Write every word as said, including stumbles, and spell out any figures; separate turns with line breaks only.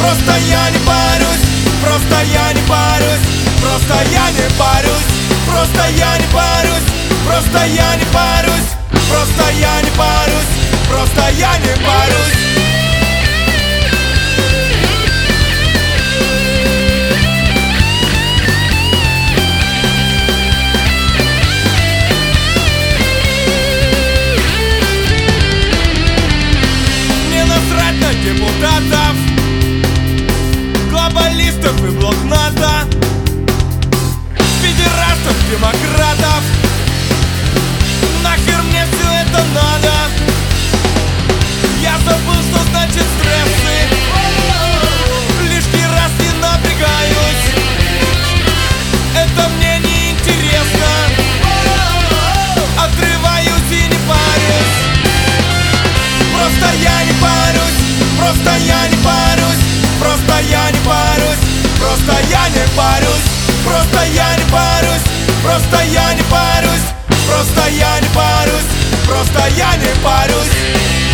Просто я не парюсь, просто я не парюсь, просто я не парюсь, просто я не парюсь, просто я не парюсь, просто я не парюсь, просто я не парюсь. Депутатов, глобалистов и блокнота, педерастов, демократов. Нахер мне все это надо? Я забыл, что значит стрессы. Лишний раз не напрягаюсь. Это мне не интересно. Отрываюсь и не парюсь. Просто я не парюсь. Просто я не парюсь, просто я не парюсь, просто я не парюсь, просто я не парюсь, просто я не парюсь, просто я не парюсь, просто я не парюсь.